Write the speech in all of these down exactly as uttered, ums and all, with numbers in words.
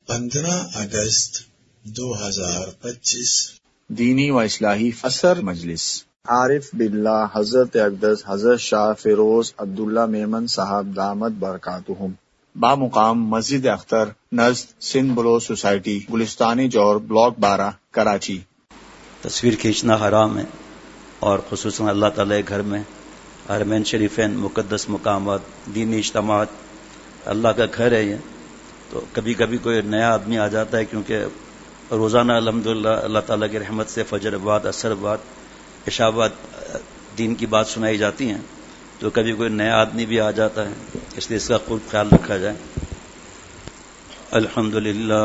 پندرہ اگست دو ہزار پچیس دینی و اصلاحی اثر مجلس عارف باللہ حضرت اقدس حضرت شاہ فیروز عبداللہ میمن صاحب دامت برکاتہم، بامقام مسجد اختر نزد سندھ بلو سوسائٹی، گلستانی جور، بلاک بارہ، کراچی۔ تصویر کھینچنا حرام ہے، اور خصوصاً اللہ تعالی کے گھر میں حرمین شریفین مقدس مقامات، دینی اجتماعات، اللہ کا گھر ہے یہ، تو کبھی کبھی کوئی نیا آدمی آ جاتا ہے، کیونکہ روزانہ الحمدللہ اللہ تعالیٰ کی رحمت سے فجر بعد، عصر بعد، عشاء بعد دین کی بات سنائی جاتی ہیں، تو کبھی کوئی نیا آدمی بھی آ جاتا ہے، اس لیے اس کا خوب خیال رکھا جائے۔ الحمدللہ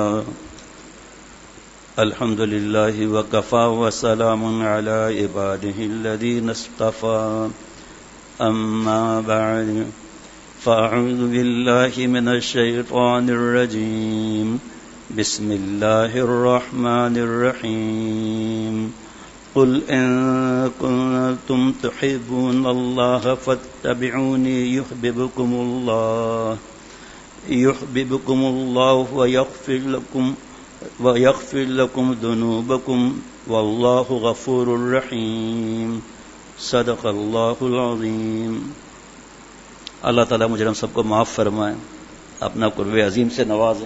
الحمدللہ وکفا وسلام علی عبادہ الذین اصطفیٰ، اما بعد فاعوذ باللہ من الشیطان الرجیم، بسم اللہ الرحمن الرحیم، قل ان کنتم تحبون اللہ فاتبعونی یحببکم اللہ یحببکم اللہ ویغفر لکم ویغفر لکم ذنوبکم واللہ غفور الرحیم، صدق اللہ العظیم۔ اللہ تعالیٰ مجھے ہم سب کو معاف فرمائے، اپنا قرب عظیم سے نوازیں۔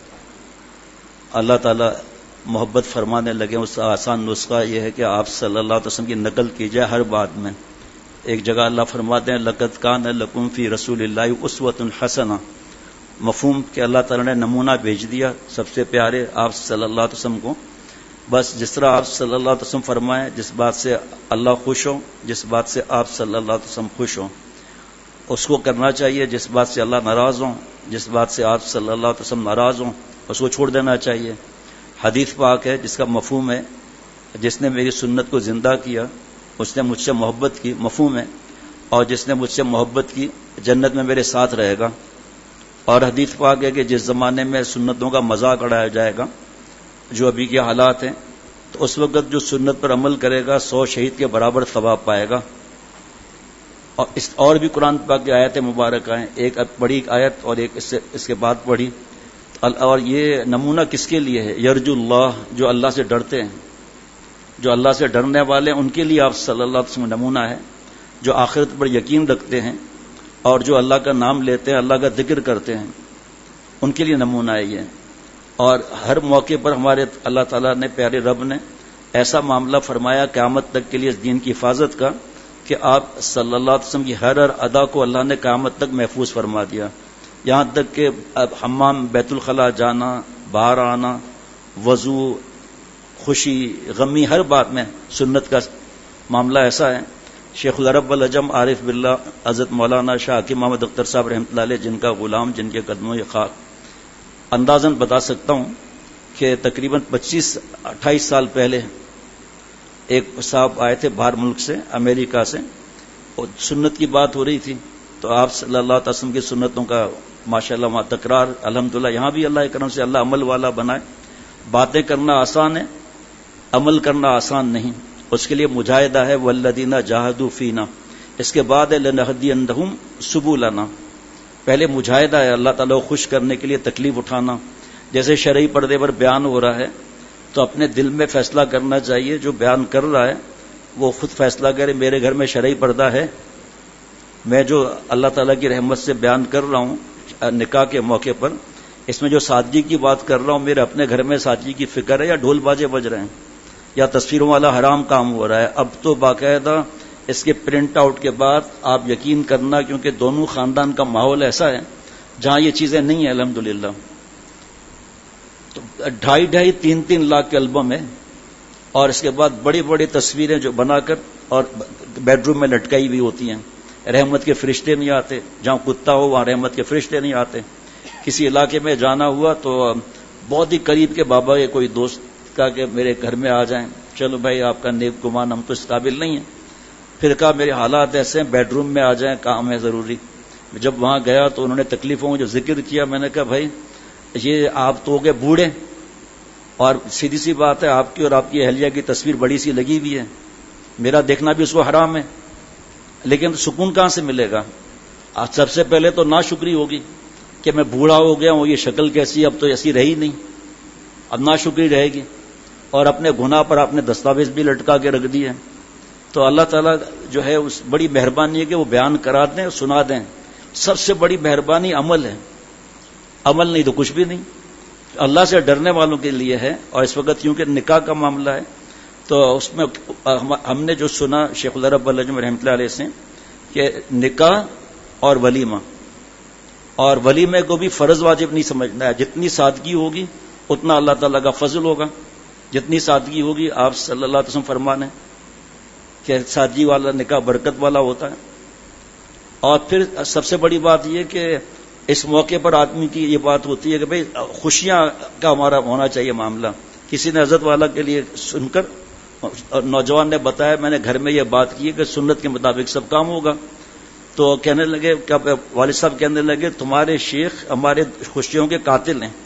اللہ تعالیٰ محبت فرمانے لگے، اس کا آسان نسخہ یہ ہے کہ آپ صلی اللہ علیہ وسلم کی نقل کی جائے ہر بات میں۔ ایک جگہ اللہ فرماتے ہیں لقد کان لکم فی رسول اللہ اسوۃ حسنہ، مفہوم کہ اللہ تعالیٰ نے نمونہ بھیج دیا سب سے پیارے آپ صلی اللہ علیہ وسلم کو، بس جس طرح آپ صلی اللہ علیہ وسلم فرمائیں، جس بات سے اللہ خوش ہو، جس بات سے آپ صلی اللہ علیہ وسلم خوش ہوں اس کو کرنا چاہیے، جس بات سے اللہ ناراض ہوں، جس بات سے آپ صلی اللہ علیہ وسلم ناراض ہوں اس کو چھوڑ دینا چاہیے۔ حدیث پاک ہے جس کا مفہوم ہے جس نے میری سنت کو زندہ کیا اس نے مجھ سے محبت کی، مفہوم ہے، اور جس نے مجھ سے محبت کی جنت میں میرے ساتھ رہے گا۔ اور حدیث پاک ہے کہ جس زمانے میں سنتوں کا مذاق اڑایا جائے گا، جو ابھی کے حالات ہیں، تو اس وقت جو سنت پر عمل کرے گا سو شہید کے برابر ثواب پائے گا۔ اور اس اور بھی قرآن پاک کی آیتیں مبارکہ ہیں، ایک بڑی آیت اور ایک اس سے اس کے بعد پڑھی، اور یہ نمونہ کس کے لیے ہے؟ یرجو اللہ، جو اللہ سے ڈرتے ہیں، جو اللہ سے ڈرنے والے ہیں ان کے لیے آپ صلی اللہ علیہ وسلم نمونہ ہے، جو آخرت پر یقین رکھتے ہیں اور جو اللہ کا نام لیتے ہیں، اللہ کا ذکر کرتے ہیں، ان کے لیے نمونہ ہے یہ۔ اور ہر موقع پر ہمارے اللہ تعالیٰ نے، پیارے رب نے ایسا معاملہ فرمایا قیامت تک کے لیے اس دین کی حفاظت کا، کہ آپ صلی اللہ علیہ وسلم کی ہر ہر ادا کو اللہ نے قیامت تک محفوظ فرما دیا، یہاں تک کہ اب حمام، بیت الخلاء جانا، باہر آنا، وضو، خوشی، غمی، ہر بات میں سنت کا معاملہ ایسا ہے۔ شیخ العرب والعجم عارف باللہ حضرت مولانا شاہ حکیم محمد اختر صاحب رحمۃ اللہ علیہ، جن کا غلام، جن کے قدموں کی خاک، اندازاً بتا سکتا ہوں کہ تقریباً پچیس اٹھائیس سال پہلے ایک صاحب آئے تھے باہر ملک سے، امریکہ سے، اور سنت کی بات ہو رہی تھی، تو آپ صلی اللہ علیہ وسلم کی سنتوں کا ماشاءاللہ وہاں تکرار، الحمدللہ یہاں بھی اللہ کے کرم سے اللہ عمل والا بنائے۔ باتیں کرنا آسان ہے، عمل کرنا آسان نہیں، اس کے لیے مجاہدہ ہے، والذین جاہدوا فینا، اس کے بعد ہے لنہدینہم سبلنا۔ پہلے مجاہدہ ہے اللہ تعالیٰ کو خوش کرنے کے لیے تکلیف اٹھانا، جیسے شرعی پردے پر بیان ہو رہا ہے تو اپنے دل میں فیصلہ کرنا چاہیے، جو بیان کر رہا ہے وہ خود فیصلہ کرے، میرے گھر میں شرعی پردہ ہے، میں جو اللہ تعالیٰ کی رحمت سے بیان کر رہا ہوں نکاح کے موقع پر، اس میں جو سادگی کی بات کر رہا ہوں، میرے اپنے گھر میں سادگی کی فکر ہے یا ڈھول باجے بج رہے ہیں یا تصویروں والا حرام کام ہو رہا ہے؟ اب تو باقاعدہ اس کے پرنٹ آؤٹ کے بعد آپ یقین کرنا، کیونکہ دونوں خاندان کا ماحول ایسا ہے جہاں یہ چیزیں نہیں ہیں الحمدللہ، تو ڈھائی ڈھائی تین تین لاکھ کے البم ہے، اور اس کے بعد بڑی بڑی تصویریں جو بنا کر اور بیڈ روم میں لٹکائی بھی ہوتی ہیں۔ رحمت کے فرشتے نہیں آتے، جہاں کتا ہو وہاں رحمت کے فرشتے نہیں آتے۔ کسی علاقے میں جانا ہوا تو بہت ہی قریب کے بابا کے کوئی دوست کا کہ میرے گھر میں آ جائیں، چلو بھائی آپ کا نیک گمان، ہم تو اس قابل نہیں ہیں، پھر کہا میرے حالات ایسے ہیں، بیڈ روم میں آ جائیں، کام ہے ضروری۔ جب وہاں گیا تو انہوں نے تکلیفوں کو جو ذکر کیا، میں نے کہا بھائی یہ آپ تو ہو گئے بوڑھے، اور سیدھی سی بات ہے آپ کی اور آپ کی اہلیہ کی تصویر بڑی سی لگی ہوئی ہے، میرا دیکھنا بھی اس کو حرام ہے، لیکن سکون کہاں سے ملے گا؟ سب سے پہلے تو ناشکری ہوگی، کہ میں بوڑھا ہو گیا ہوں, یہ شکل کیسی, اب تو ایسی رہی نہیں, اب ناشکری رہے گی, اور اپنے گناہ پر آپ نے دستاویز بھی لٹکا کے رکھ دی ہے. تو اللہ تعالیٰ جو ہے اس بڑی مہربانی ہے کہ وہ بیان کرا دیں, سنا دیں. سب سے بڑی مہربانی عمل ہے, عمل نہیں تو کچھ بھی نہیں. اللہ سے ڈرنے والوں کے لیے ہے. اور اس وقت کیونکہ نکاح کا معاملہ ہے تو اس میں ہم نے جو سنا شیخ العرب النجم رحمۃ اللہ علیہ سے کہ نکاح اور ولیمہ, اور ولیمے کو بھی فرض واجب نہیں سمجھنا ہے. جتنی سادگی ہوگی اتنا اللہ تعالیٰ کا فضل ہوگا. جتنی سادگی ہوگی, آپ صلی اللہ علیہ وسلم فرمانے کہ سادگی والا نکاح برکت والا ہوتا ہے. اور پھر سب سے بڑی بات یہ کہ اس موقع پر آدمی کی یہ بات ہوتی ہے کہ بھئی خوشیاں کا ہمارا ہونا چاہیے معاملہ. کسی نے حضرت والا کے لیے سن کر نوجوان نے بتایا, میں نے گھر میں یہ بات کی ہے کہ سنت کے مطابق سب کام ہوگا. تو کہنے لگے, والد صاحب کہنے لگے تمہارے شیخ ہمارے خوشیوں کے قاتل ہیں.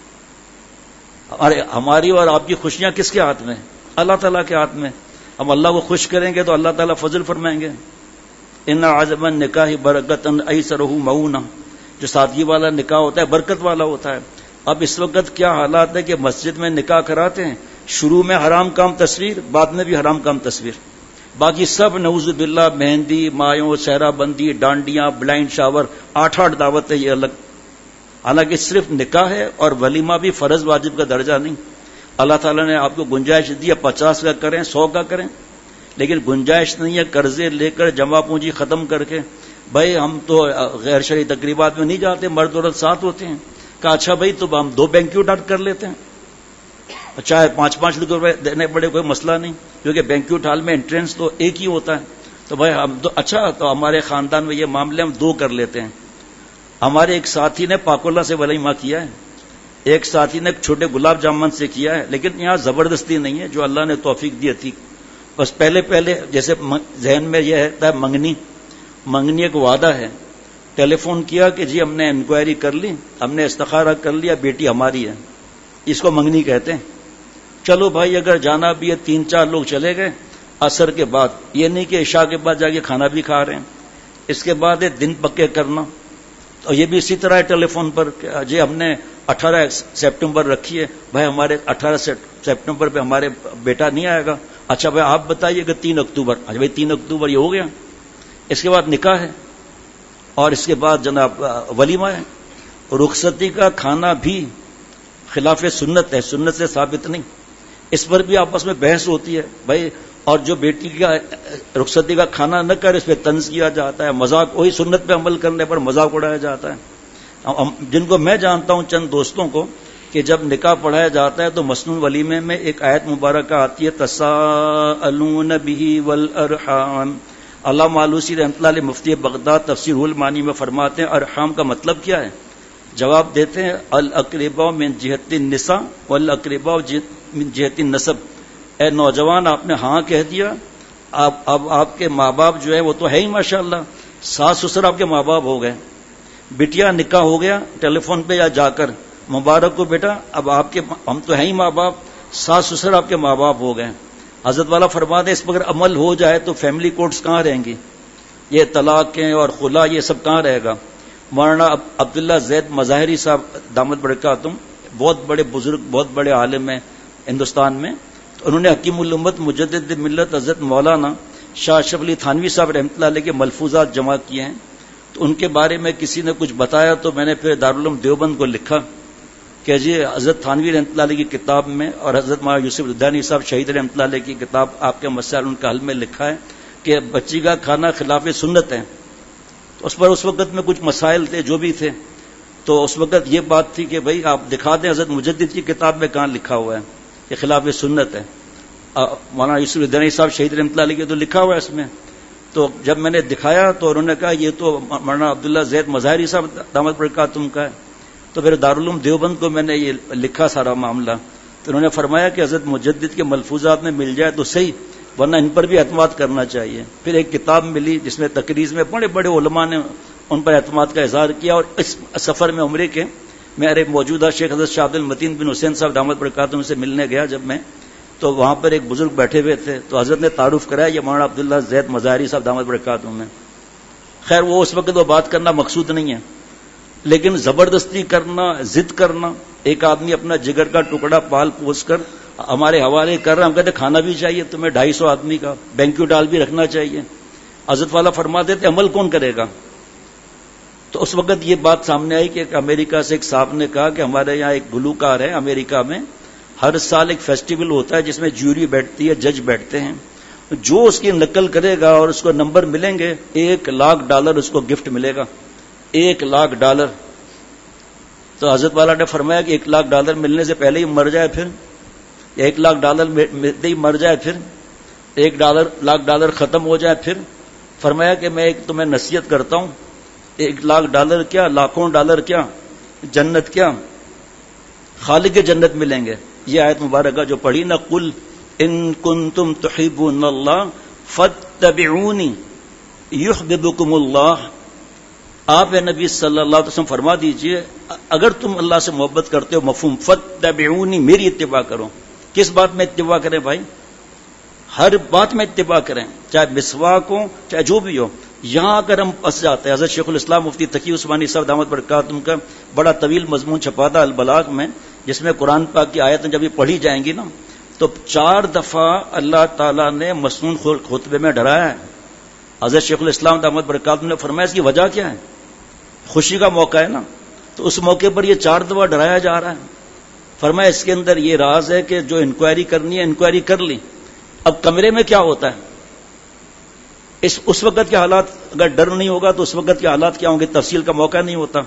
ہماری اور آپ کی خوشیاں کس کے ہاتھ میں؟ اللہ تعالیٰ کے ہاتھ میں. ہم اللہ کو خوش کریں گے تو اللہ تعالیٰ فضل فرمائیں گے. ان عظم النکاح برکتا ایسرہ معونہ, جو سادگی والا نکاح ہوتا ہے برکت والا ہوتا ہے. اب اس وقت کیا حالات ہے کہ مسجد میں نکاح کراتے ہیں, شروع میں حرام کام تصویر, بعد میں بھی حرام کام تصویر, باقی سب نعوذ باللہ مہندی, مایوں, صحرا بندی, ڈانڈیاں, بلائنڈ شاور, آٹھ آٹھ دعوت ہے یہ الگ. حالانکہ صرف نکاح ہے اور ولیمہ بھی فرض واجب کا درجہ نہیں. اللہ تعالیٰ نے آپ کو گنجائش دی ہے, پچاس کا کریں, سو کا کریں, لیکن گنجائش نہیں ہے قرضے لے کر جمع پونجی ختم کر کے. بھائی ہم تو غیر شرعی تقریبات میں نہیں جاتے, مرد عورت ساتھ ہوتے ہیں. کہا اچھا بھائی تو ہم دو بینکیوٹ اٹ کر لیتے ہیں, چاہے پانچ پانچ لاکھ روپے دینے پڑے کوئی مسئلہ نہیں, کیونکہ بینکیوٹ ہال میں انٹرنس تو ایک ہی ہوتا ہے. تو بھائی ہم تو اچھا تو ہمارے خاندان میں یہ معاملے ہم دو کر لیتے ہیں. ہمارے ایک ساتھی نے پاکولہ سے ولیمہ کیا ہے, ایک ساتھی نے چھوٹے گلاب جامن سے کیا ہے, لیکن یہاں زبردستی نہیں ہے, جو اللہ نے توفیق دی تھی. بس پہلے پہلے جیسے ذہن میں یہ ہے منگنی, منگنی ایک وعدہ ہے. ٹیلی فون کیا کہ جی ہم نے انکوائری کر لی, ہم نے استخارہ کر لیا, بیٹی ہماری ہے, اس کو منگنی کہتے ہیں. چلو بھائی اگر جانا بھی ہے, تین چار لوگ چلے گئے عصر کے بعد, یہ نہیں کہ عشاء کے بعد جا کے کھانا بھی کھا رہے ہیں. اس کے بعد ہے دن پکے کرنا, تو یہ بھی اسی طرح ہے ٹیلی فون پر کہ جی ہم نے اٹھارہ سپٹمبر رکھی ہے, بھائی ہمارے اٹھارہ سپٹمبر پہ ہمارے بیٹا نہیں آئے گا. اچھا بھائی آپ بتائیے کہ تین اکتوبر, اچھا بھائی تین اکتوبر یہ ہو گیا. اس کے بعد نکاح ہے, اور اس کے بعد جناب ولیمہ ہے. رخصتی کا کھانا بھی خلاف سنت ہے, سنت سے ثابت نہیں. اس پر بھی آپس میں بحث ہوتی ہے بھائی. اور جو بیٹی کا رخصتی کا کھانا نہ کرے اس پہ طنز کیا جاتا ہے, مذاق, وہی سنت پہ عمل کرنے پر مذاق اڑایا جاتا ہے. جن کو میں جانتا ہوں چند دوستوں کو کہ جب نکاح پڑھایا جاتا ہے تو مسنون ولیمے میں ایک آیت مبارکہ آتی ہے, تساءلون بہ والارحام. علامہ آلوسی رحمۃ اللہ علیہ مفتی بغداد تفسیر المعانی میں فرماتے ہیں ارحام کا مطلب کیا ہے؟ جواب دیتے ہیں الاقرباء من جہت النساء والاقرباء من جہت النسب. اے نوجوان آپ نے ہاں کہہ دیا, اب اب آپ کے ماں باپ جو ہے وہ تو ہے ہی ماشاءاللہ, ساس سسر آپ کے ماں باپ ہو گئے. بیٹیا نکاح ہو گیا ٹیلی فون پہ یا جا کر, مبارک کو بیٹا, اب آپ کے ہم تو ہیں ہی ماں باپ, ساس سسر آپ کے ماں باپ ہو گئے. حضرت والا فرما دے اس پر اگر عمل ہو جائے تو فیملی کورٹس کہاں رہیں گی, یہ طلاقیں اور خلا یہ سب کہاں رہے گا. مولانا عبداللہ زید مظاہری صاحب دامت برکاتہم بہت بڑے بزرگ, بہت بڑے عالم ہیں ہندوستان میں. تو انہوں نے حکیم الامت مجدد ملت حضرت مولانا شاہ اشرف علی تھانوی صاحب رحمۃ اللہ علیہ کے ملفوظات جمع کیے ہیں. تو ان کے بارے میں کسی نے کچھ بتایا تو میں نے پھر دارالعلوم دیوبند کو لکھا کہ جی حضرت تھانوی رحمۃ اللہ علیہ کی کتاب میں اور حضرت مولانا یوسف الدانی صاحب شہید رحمۃ اللہ علیہ کی کتاب آپ کے مسائل ان کا حل میں لکھا ہے کہ بچی کا کھانا خلاف سنت ہے. تو اس پر اس وقت میں کچھ مسائل تھے جو بھی تھے, تو اس وقت یہ بات تھی کہ بھائی آپ دکھا دیں حضرت مجدد کی کتاب میں کہاں لکھا ہوا ہے کہ خلاف سنت ہے. مولانا یوسف الدانی صاحب شہید رحمۃ اللہ علیہ کے تو لکھا ہوا ہے اس میں. تو جب میں نے دکھایا تو انہوں نے کہا یہ تو مولانا عبداللہ زید مظاہری صاحب دامت برکاتہم کا ہے. تو پھر دارالعلوم دیوبند کو میں نے یہ لکھا سارا معاملہ, تو انہوں نے فرمایا کہ حضرت مجدد کے ملفوظات میں مل جائے تو صحیح, ورنہ ان پر بھی اعتماد کرنا چاہیے. پھر ایک کتاب ملی جس میں تقریر میں بڑے بڑے علماء نے ان پر اعتماد کا اظہار کیا. اور اس سفر میں عمرے کے میرے موجودہ شیخ حضرت شاہ عبد المتین بن حسین صاحب دامت برکاتہم سے ملنے گیا جب میں, تو وہاں پر ایک بزرگ بیٹھے ہوئے تھے, تو حضرت نے تعارف کرایا یہ مولانا عبداللہ زید مظاہری صاحب دامت برکاتہم میں. خیر وہ اس وقت وہ بات کرنا مقصود نہیں ہے, لیکن زبردستی کرنا، ضد کرنا، ایک آدمی اپنا جگر کا ٹکڑا پال پوس کر ہمارے حوالے کر رہا، ہم کہتے کھانا بھی چاہیے تمہیں ڈھائی سو آدمی کا، بینکوٹ ہال بھی رکھنا چاہیے. حضرت والا فرما دیتے عمل کون کرے گا؟ تو اس وقت یہ بات سامنے آئی کہ ایک امریکہ سے ایک صاحب نے کہا کہ ہمارے یہاں ایک گلوکار ہے امریکہ میں، ہر سال ایک فیسٹیول ہوتا ہے جس میں جیوری بیٹھتی ہے، جج بیٹھتے ہیں، جو اس کی نقل کرے گا اور اس کو نمبر ملیں گے ایک لاکھ ڈالر اس کو گفٹ ملے گا، ایک لاکھ ڈالر. تو حضرت والا نے فرمایا کہ ایک لاکھ ڈالر ملنے سے پہلے ہی مر جائے پھر، یا ایک لاکھ ڈالر ملتے ہی مر جائے پھر، ایک ڈالر لاکھ ڈالر ختم ہو جائے پھر. فرمایا کہ میں ایک تمہیں نصیحت کرتا ہوں، ایک لاکھ ڈالر کیا، لاکھوں ڈالر کیا، جنت کیا، خالق کے جنت ملیں گے. یہ آیت مبارکہ جو پڑھی نا، قل ان کنتم تحبون اللہ فاتبعونی یحببکم اللہ، آپ اے نبی صلی اللہ علیہ وسلم فرما دیجئے اگر تم اللہ سے محبت کرتے ہو، مفہوم فاتبعونی، میری اتباع کرو. کس بات میں اتباع کریں بھائی؟ ہر بات میں اتباع کریں، چاہے مسواک ہو چاہے جو بھی ہو. یہاں اگر ہم پس جاتے ہیں، حضرت شیخ الاسلام مفتی تقی عثمانی صاحب دامت برکاتہم کا بڑا طویل مضمون چھپا تھا البلاغ میں، جس میں قرآن پاک کی آیتیں جب یہ پڑھی جائیں گی نا تو چار دفعہ اللہ تعالیٰ نے مسنون خطبے میں ڈرایا ہے. حضرت شیخ الاسلام دامت برکاتہم نے فرمایا اس کی وجہ کیا ہے؟ خوشی کا موقع ہے نا، تو اس موقع پر یہ چار دفعہ ڈرایا جا رہا ہے. فرمایا اس کے اندر یہ راز ہے کہ جو انکوائری کرنی ہے انکوائری کر لی. اب کمرے میں کیا ہوتا ہے، اس اس وقت کے حالات، اگر ڈر نہیں ہوگا تو اس وقت کے حالات کیا ہوں گے، تفصیل کا موقع نہیں ہوتا.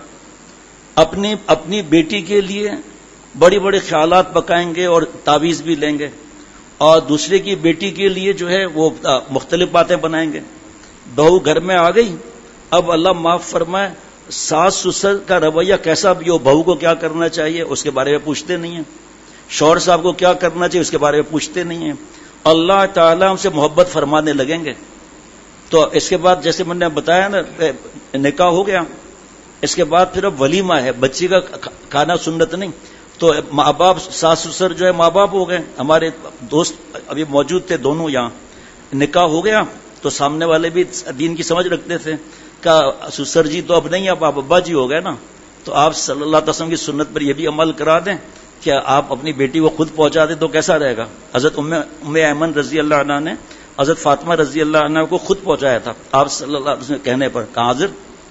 اپنی اپنی بیٹی کے لیے بڑی بڑے خیالات پکائیں گے اور تعویذ بھی لیں گے، اور دوسرے کی بیٹی کے لیے جو ہے وہ مختلف باتیں بنائیں گے. بہو گھر میں آ گئی، اب اللہ معاف فرمائے ساس سسر کا رویہ کیسا بھی ہو، بہو کو کیا کرنا چاہیے اس کے بارے میں پوچھتے نہیں ہیں، شوہر صاحب کو کیا کرنا چاہیے اس کے بارے میں پوچھتے نہیں ہیں. اللہ تعالیٰ ہم سے محبت فرمانے لگیں گے. تو اس کے بعد جیسے میں نے بتایا نا، نکاح ہو گیا، اس کے بعد پھر اب ولیمہ ہے، بچی کا کھانا سنت نہیں. تو ماں باپ ساس سسر جو ہے ماں باپ ہو گئے. ہمارے دوست ابھی موجود تھے دونوں یہاں، نکاح ہو گیا تو سامنے والے بھی دین کی سمجھ رکھتے تھے کہ سسر جی تو اب نہیں، اب آپ ابا جی ہو گئے نا، تو آپ صلی اللہ علیہ وسلم کی سنت پر یہ بھی عمل کرا دیں کہ آپ اپنی بیٹی کو خود پہنچا دیں تو کیسا رہے گا. حضرت ام ام ایمن رضی اللہ عنہ نے حضرت فاطمہ رضی اللہ عنہ کو خود پہنچایا تھا آپ صلی اللہ علیہ وسلم کہنے پر، کہاں حاضر.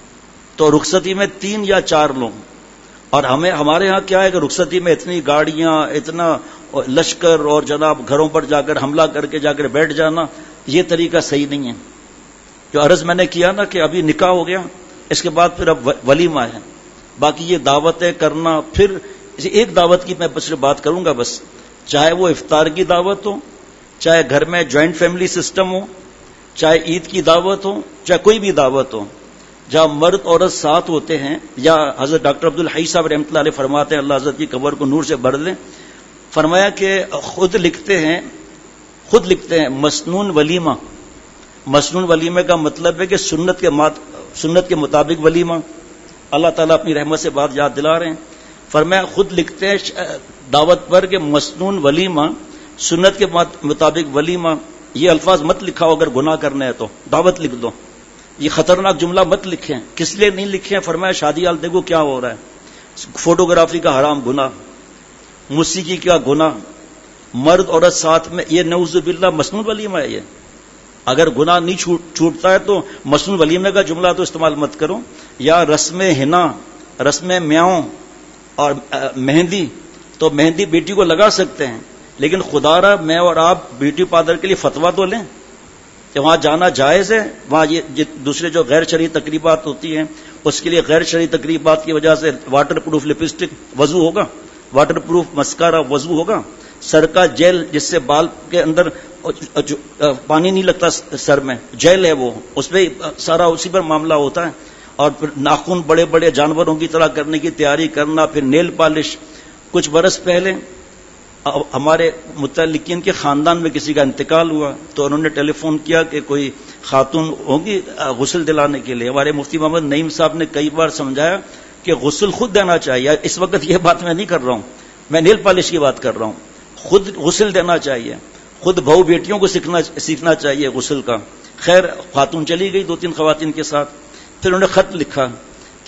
تو رخصتی میں تین یا چار لوگ، اور ہمیں ہمارے ہاں کیا ہے کہ رخصتی میں اتنی گاڑیاں، اتنا لشکر، اور جناب گھروں پر جا کر حملہ کر کے جا کر بیٹھ جانا، یہ طریقہ صحیح نہیں ہے. جو عرض میں نے کیا نا کہ ابھی نکاح ہو گیا، اس کے بعد پھر اب ولیمہ ہے، باقی یہ دعوتیں کرنا. پھر ایک دعوت کی میں بس بات کروں گا، بس چاہے وہ افطار کی دعوت ہو، چاہے گھر میں جوائنٹ فیملی سسٹم ہو، چاہے عید کی دعوت ہو، چاہے کوئی بھی دعوت ہو، جہاں مرد عورت ساتھ ہوتے ہیں. یا حضرت ڈاکٹر عبد الحی صاحب رحمۃ اللہ علیہ فرماتے ہیں، اللہ حضرت کی قبر کو نور سے بھر دیں، فرمایا کہ خود لکھتے ہیں خود لکھتے ہیں مسنون ولیمہ. مسنون ولیمے کا مطلب ہے کہ سنت کے مات سنت کے مطابق ولیمہ. اللہ تعالیٰ اپنی رحمت سے بات یاد دلا رہے ہیں. فرمایا خود لکھتے ہیں دعوت پر کہ مسنون ولیمہ، سنت کے مطابق ولیمہ. یہ الفاظ مت لکھاؤ اگر گناہ کرنے ہیں تو، دعوت لکھ دو. یہ خطرناک جملہ مت لکھیں. کس لیے نہیں لکھیں؟ فرمایا شادی حال دیکھو کیا ہو رہا ہے، فوٹوگرافی کا حرام گناہ، موسیقی کا گناہ، مرد عورت ساتھ میں، یہ نعوذ باللہ مسنون ولیمہ ہے. یہ اگر گناہ نہیں چھوٹ, چھوٹتا ہے تو مسنون ولیمے کا جملہ تو استعمال مت کرو. یا رسم حنا، رسم میاؤں اور مہندی، تو مہندی بیٹی کو لگا سکتے ہیں، لیکن خدا را میں اور آپ بیوٹی پارلر کے لیے فتویٰ تو لیں کہ وہاں جانا جائز ہے. وہاں یہ دوسرے جو غیر شرعی تقریبات ہوتی ہیں اس کے لیے غیر شرعی تقریبات کی وجہ سے واٹر پروف لپسٹک وضو ہوگا، واٹر پروف مسکارا وضو ہوگا، سر کا جیل جس سے بال کے اندر پانی نہیں لگتا سر میں، جیل ہے وہ، اس پہ سارا اسی پر معاملہ ہوتا ہے. اور پھر ناخن بڑے بڑے جانوروں کی طرح کرنے کی تیاری کرنا، پھر نیل پالش. کچھ برس پہلے ہمارے متعلقین کے خاندان میں کسی کا انتقال ہوا تو انہوں نے ٹیلی فون کیا کہ کوئی خاتون ہوگی غسل دلانے کے لیے. ہمارے مفتی محمد نعیم صاحب نے کئی بار سمجھایا کہ غسل خود دینا چاہیے. اس وقت یہ بات میں نہیں کر رہا ہوں، میں نیل پالش کی بات کر رہا ہوں. خود غسل دینا چاہیے، خود بہو بیٹیوں کو سیکھنا سیکھنا چاہیے غسل کا. خیر خاتون چلی گئی دو تین خواتین کے ساتھ، پھر انہوں نے خط لکھا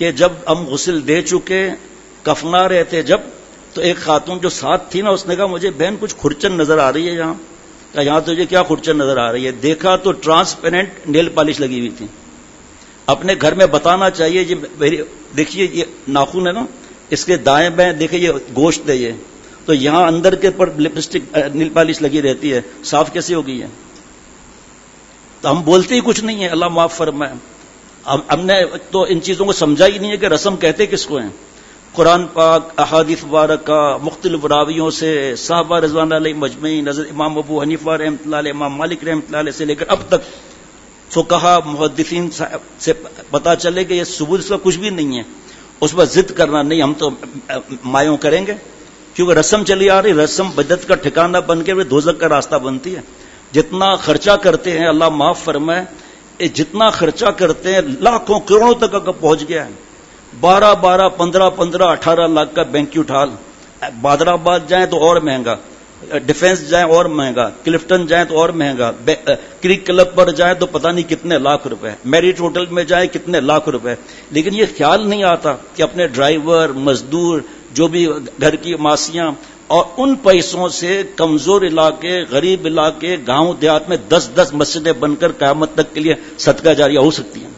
کہ جب ہم غسل دے چکے کفنا رہے تھے جب، تو ایک خاتون جو ساتھ تھی نا اس نے کہا مجھے بہن کچھ کھرچن نظر آ رہی ہے یہاں. کہا یہاں تجھے کیا کھرچن نظر آ رہی ہے؟ دیکھا تو ٹرانسپیرنٹ نیل پالش لگی ہوئی تھی. اپنے گھر میں بتانا چاہیے یہ میری دیکھیے یہ ناخن ہے نا، اس کے دائیں بائیں دیکھیں یہ گوشت ہے، یہ تو یہاں اندر کے پر لپسٹک نیل پالش لگی رہتی ہے، صاف کیسے ہو گئی ہے؟ تو ہم بولتے ہی کچھ نہیں ہے، اللہ معاف فرمائے. ہم نے تو ان چیزوں کو سمجھا ہی نہیں ہے کہ رسم کہتے کس کو ہیں. قرآن پاک، احادیث مبارکہ، مختلف راویوں سے، صحابہ رضوان علیہ مجمعین، حضرت امام ابو حنیفہ رحمۃ اللہ علیہ، امام مالک رحمۃ اللہ علیہ سے لے کر اب تک فقہا محدثین سے پتا چلے کہ یہ ثبوت اس کا کچھ بھی نہیں ہے. اس پر ضد کرنا نہیں، ہم تو مایوں کریں گے کیونکہ رسم چلی آ رہی، رسم بدعت کا ٹھکانہ بن کے دوزخ کا راستہ بنتی ہے. جتنا خرچہ کرتے ہیں اللہ معاف فرمائے، جتنا خرچہ کرتے ہیں لاکھوں کروڑوں تک اگر پہنچ گیا ہے، بارہ بارہ پندرہ پندرہ اٹھارہ لاکھ کا بینکیوٹ ہال. بادرآباد جائیں تو اور مہنگا، ڈیفینس جائیں اور مہنگا، کلفٹن جائیں تو اور مہنگا، کریک کلب پر جائیں تو پتہ نہیں کتنے لاکھ روپے، میرٹ ہوٹل میں جائیں کتنے لاکھ روپے. لیکن یہ خیال نہیں آتا کہ اپنے ڈرائیور، مزدور، جو بھی گھر کی ماسیاں، اور ان پیسوں سے کمزور علاقے، غریب علاقے، گاؤں دیہات میں دس دس مسجدیں بن کر قیامت تک کے لیے صدقہ جاریہ ہو سکتی ہیں.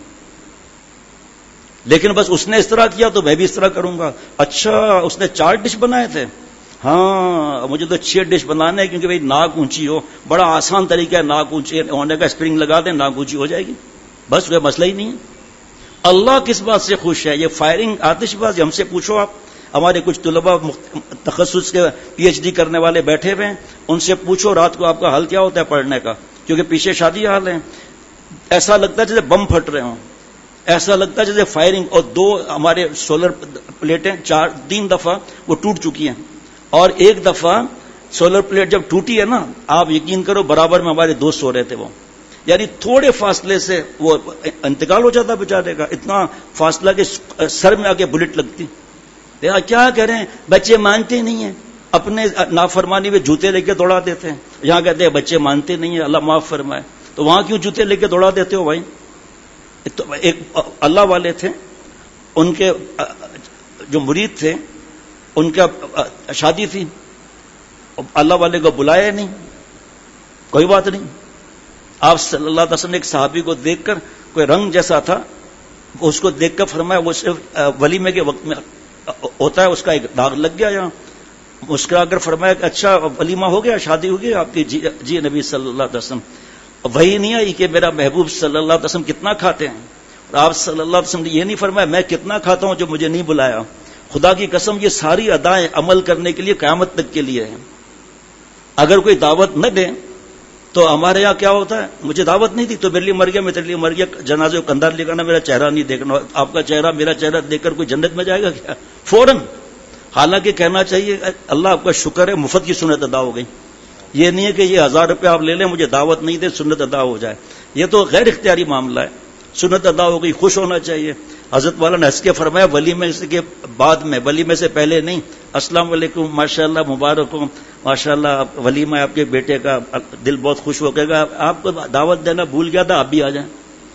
لیکن بس اس نے اس طرح کیا تو میں بھی اس طرح کروں گا. اچھا اس نے چار ڈش بنائے تھے، ہاں مجھے تو چھ ڈش بنانے ہیں کیونکہ بھائی ناک اونچی ہو. بڑا آسان طریقہ ہے ناک اونچی ہونے کا، اسپرنگ لگا دیں ناک اونچی ہو جائے گی، بس کوئی مسئلہ ہی نہیں ہے. اللہ کس بات سے خوش ہے؟ یہ فائرنگ آتش بازی ہم سے پوچھو. آپ ہمارے کچھ طلباء تخصص کے پی ایچ ڈی کرنے والے بیٹھے ہوئے ہیں، ان سے پوچھو رات کو آپ کا حل کیا ہوتا ہے پڑھنے کا، کیونکہ پیچھے شادی حال ہے. ایسا لگتا ہے جیسے بم پھٹ رہے ہوں، ایسا لگتا ہے جیسے فائرنگ. اور دو ہمارے سولر پلیٹیں چار تین دفعہ وہ ٹوٹ چکی ہیں، اور ایک دفعہ سولر پلیٹ جب ٹوٹی ہے نا، آپ یقین کرو برابر میں ہمارے دوست سو رہے تھے، وہ یعنی تھوڑے فاصلے سے وہ انتقال ہو جاتا بیچارے کا. اتنا فاصلہ کہ سر میں آ کے بلٹ لگتی. کیا کہہ رہے ہیں؟ بچے مانتے نہیں ہیں، اپنے نافرمانی میں جوتے لے کے دوڑا دیتے ہیں. یہاں کہتے ہیں بچے مانتے نہیں ہیں، اللہ معاف فرمائے. تو وہاں کیوں جوتے لے کے دوڑا دیتے ہو بھائی؟ تو ایک اللہ والے تھے، ان کے جو مرید تھے ان کا شادی تھی، اللہ والے کو بلایا نہیں، کوئی بات نہیں. آپ صلی اللہ علیہ وسلم نے ایک صحابی کو دیکھ کر، کوئی رنگ جیسا تھا، اس کو دیکھ کر فرمایا وہ صرف ولیمے کے وقت میں ہوتا ہے، اس کا ایک داغ لگ گیا یہاں. مسکرا کر فرمایا کہ اچھا ولیمہ ہو گیا، شادی ہو گئی آپ کی؟ جی, جی نبی صلی اللہ علیہ وسلم. وہی نہیں آئی کہ میرا محبوب صلی اللہ علیہ وسلم کتنا کھاتے ہیں. اور آپ صلی اللہ علیہ وسلم نے یہ نہیں فرمایا میں کتنا کھاتا ہوں جو مجھے نہیں بلایا. خدا کی قسم یہ ساری ادائیں عمل کرنے کے لیے قیامت تک کے لیے ہیں. اگر کوئی دعوت نہ دے تو ہمارے یہاں کیا ہوتا ہے، مجھے دعوت نہیں دی تو میرے لیے مر گیا، میں تیرے لیے مر گیا، جنازے کو کندھا لے کرنا، میرا چہرہ نہیں دیکھنا. آپ کا چہرہ میرا چہرہ دیکھ کر کوئی جنت میں جائے گا کیا؟ فوراً. حالانکہ کہنا چاہیے اللہ آپ کا شکر ہے مفت کی سنت ادا ہو گئی. یہ نہیں ہے کہ یہ ہزار روپے آپ لے لیں مجھے دعوت نہیں دے سنت ادا ہو جائے، یہ تو غیر اختیاری معاملہ ہے. سنت ادا ہو گئی، خوش ہونا چاہیے. حضرت والا نے ہنس کے فرمایا ولیمے کے بعد میں، ولیمے سے پہلے نہیں. السلام علیکم، ماشاء اللہ مبارک ہو، ماشاء اللہ ولیمہ آپ کے بیٹے کا، دل بہت خوش ہو گا. آپ کو دعوت دینا بھول گیا تھا، آپ بھی آ جائیں.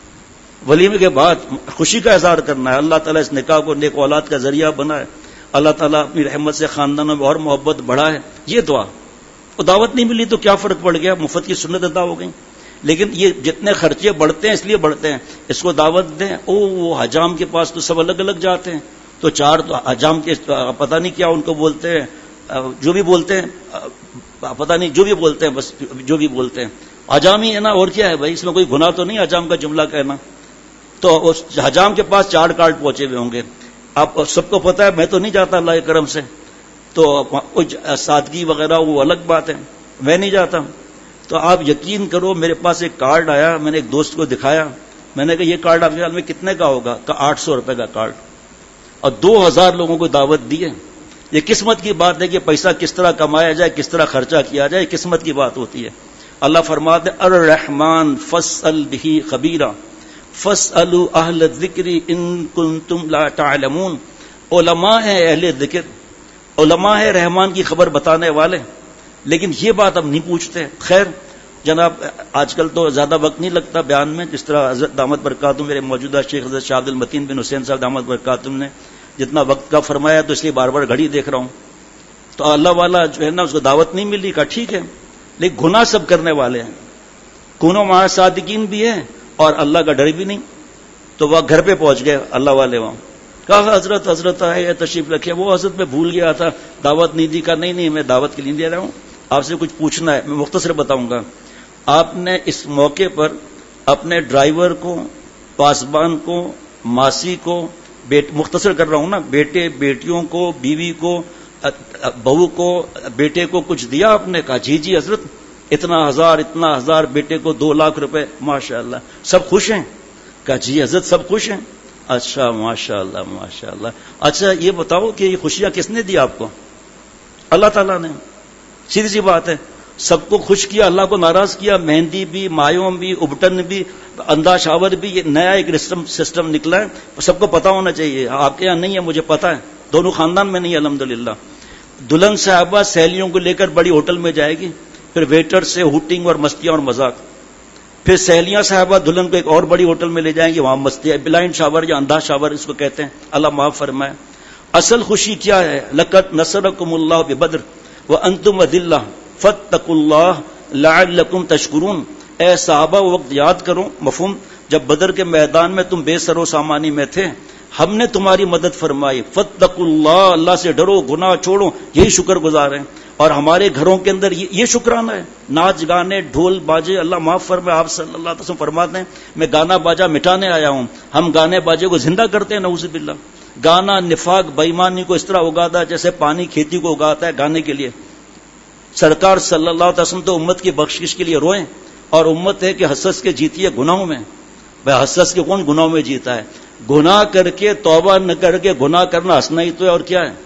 ولیمے کے بعد خوشی کا اظہار کرنا ہے. اللہ تعالیٰ اس نکاح کو نیک اولاد کا ذریعہ بنا ہے. اللہ تعالیٰ اپنی رحمت سے خاندانوں میں اور محبت بڑھائے. یہ دعا. اور دعوت نہیں ملی تو کیا فرق پڑ گیا، مفت کی سنت ادا ہو گئی. لیکن یہ جتنے خرچے بڑھتے ہیں اس لیے بڑھتے ہیں، اس کو دعوت دیں. او وہ حجام کے پاس تو سب الگ الگ جاتے ہیں، تو چار تو حجام کے پتہ نہیں کیا ان کو بولتے ہیں، جو بھی بولتے ہیں پتہ نہیں، جو بھی بولتے ہیں بس جو بھی بولتے ہیں حجام ہی ہے نا، اور کیا ہے بھائی، اس میں کوئی گناہ تو نہیں حجام کا جملہ کہنا. تو اس حجام کے پاس چار کارڈ پہنچے ہوئے ہوں گے. آپ سب کو پتہ ہے، میں تو نہیں جاتا اللہ کے کرم سے، تو سادگی وغیرہ وہ الگ بات ہے، میں نہیں جاتا. تو آپ یقین کرو میرے پاس ایک کارڈ آیا، میں نے ایک دوست کو دکھایا، میں نے کہا یہ کارڈ آپ کے خیال میں کتنے کا ہوگا؟ کہا آٹھ سو روپے کا کارڈ، اور دو ہزار لوگوں کو دعوت دی ہے. یہ قسمت کی بات ہے کہ پیسہ کس طرح کمایا جائے، کس طرح خرچہ کیا جائے، قسمت کی بات ہوتی ہے. اللہ فرماتے ہیں الرحمن فاسأل بہ خبیرا فاسألوا اہل الذکر ان کنتم لا تعلمون. علماء ہیں اہل ذکر، علماء ہیں رحمان کی خبر بتانے والے، لیکن یہ بات ہم نہیں پوچھتے. خیر جناب آج کل تو زیادہ وقت نہیں لگتا بیان میں، جس طرح حضرت دامت برکاتہم میرے موجودہ شیخ حضرت شاہ عبد المتین بن حسین صاحب دامت برکاتہم نے جتنا وقت کا فرمایا تو اس لیے بار بار گھڑی دیکھ رہا ہوں. تو اللہ والا جو ہے نا اس کو دعوت نہیں ملی، کہا ٹھیک ہے، لیکن گناہ سب کرنے والے ہیں، کونوں مع صادقین بھی ہے اور اللہ کا ڈر بھی نہیں. تو وہ گھر پہ پہنچ گئے اللہ والے، وہاں کہا حضرت حضرت آئے تشریف رکھے. وہ حضرت میں بھول گیا تھا دعوت نہیں دی. کا نہیں نہیں میں دعوت کے لیے دے رہا ہوں، آپ سے کچھ پوچھنا ہے. میں مختصر بتاؤں گا. آپ نے اس موقع پر اپنے ڈرائیور کو، پاسبان کو، ماسی کو، بیٹ مختصر کر رہا ہوں نا، بیٹے بیٹیوں کو، بیوی کو، بہو کو، بیٹے کو کچھ دیا آپ نے؟ کہا جی جی حضرت اتنا ہزار اتنا ہزار، بیٹے کو دو لاکھ روپے. ماشاء اللہ سب خوش ہیں؟ کہا جی حضرت سب خوش ہیں. اچھا ماشاء اللہ ماشاء اللہ. اچھا یہ بتاؤ کہ یہ خوشیاں کس نے دی آپ کو؟ اللہ تعالیٰ نے. سیدھی سی بات ہے. سب کو خوش کیا، اللہ کو ناراض کیا. مہندی بھی، مایوم بھی، ابٹن بھی، اندھا شاور بھی، یہ نیا ایک سسٹم نکلا ہے، سب کو پتا ہونا چاہیے. آپ کے یہاں نہیں ہے مجھے پتا ہے، دونوں خاندان میں نہیں ہے الحمدللہ. دلہن صاحبہ سہیلیوں کو لے کر بڑی ہوٹل میں جائے گی، پھر ویٹر سے ہوٹنگ اور مستیاں اور مذاق. پھر سہیلیاں صاحبہ دلہن کو ایک اور بڑی ہوٹل میں لے جائیں گے، وہاں مستی، بلائنڈ شاور یا اندھا شاور اس کو کہتے ہیں، اللہ معاف فرمائے. اصل خوشی کیا ہے؟ لقد نصرکم اللہ ببدر وانتم اذلہ فاتقوا اللہ لعلکم تشکرون. اے صحابہ وہ وقت یاد کرو، مفہوم، جب بدر کے میدان میں تم بے سر و سامانی میں تھے، ہم نے تمہاری مدد فرمائی. فاتقوا اللہ، اللہ سے ڈرو، گناہ چھوڑو، یہی شکر گزار ہیں. اور ہمارے گھروں کے اندر یہ شکرانہ ہے، ناچ گانے ڈھول باجے. اللہ معاف فرمائے، آپ صلی اللہ علیہ وسلم فرماتے ہیں میں گانا باجا مٹانے آیا ہوں. ہم گانے باجے کو زندہ کرتے ہیں، نعوذ باللہ. گانا نفاق بےایمانی کو اس طرح اگاتا ہے جیسے پانی کھیتی کو اگاتا ہے گانے کے لیے. سرکار صلی اللہ علیہ وسلم تو امت کی بخشش کے لیے روئیں، اور امت ہے کہ حسس کے جیتی ہے گناہوں میں. بھائی حسس کے کون گناہوں میں جیتا ہے؟ گناہ کر کے توبہ نہ کر کے گناہ کرنا ہنسنا ہی تو ہے، اور کیا ہے.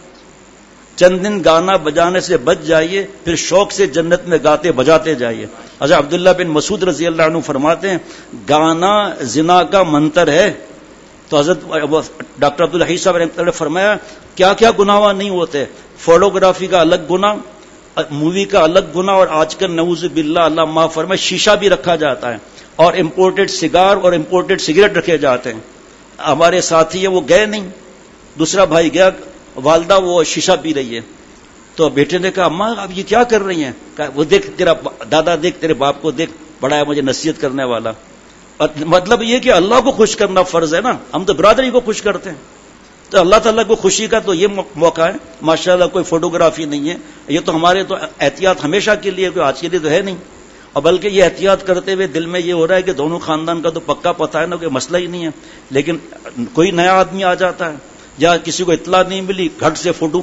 چند دن گانا بجانے سے بچ جائیے، پھر شوق سے جنت میں گاتے بجاتے جائیے. حضرت عبداللہ بن مسعود رضی اللہ عنہ فرماتے ہیں گانا زنا کا منتر ہے. تو حضرت ڈاکٹر عبدالحی صاحب نے فرمایا کیا کیا گناہ نہیں ہوتے. فوٹوگرافی کا الگ گناہ، مووی کا الگ گناہ، اور آج کل نعوذ باللہ اللہ معاف فرمائے شیشہ بھی رکھا جاتا ہے، اور امپورٹڈ سگار اور امپورٹڈ سگریٹ رکھے جاتے ہیں. ہمارے ساتھی ہے وہ گئے نہیں، دوسرا بھائی گیا، والدہ وہ شیشہ پی رہی ہے. تو بیٹے نے کہا اماں آپ یہ کیا کر رہی ہیں؟ کہا وہ دیکھ تیرا دادا، دیکھ تیرے باپ کو دیکھ، بڑا ہے مجھے نصیحت کرنے والا. مطلب یہ کہ اللہ کو خوش کرنا فرض ہے نا، ہم تو برادری کو خوش کرتے ہیں. تو اللہ تعالیٰ کو خوشی کا تو یہ موقع ہے. ماشاءاللہ کوئی فوٹوگرافی نہیں ہے، یہ تو ہمارے تو احتیاط ہمیشہ کے لیے، کوئی آج کے لیے تو ہے نہیں. اور بلکہ یہ احتیاط کرتے ہوئے دل میں یہ ہو رہا ہے کہ دونوں خاندان کا تو پکا پتہ ہے نا، کوئی مسئلہ ہی نہیں ہے. لیکن کوئی نیا آدمی آ جاتا ہے یا کسی کو اطلاع نہیں ملی، گھٹ سے فوٹو،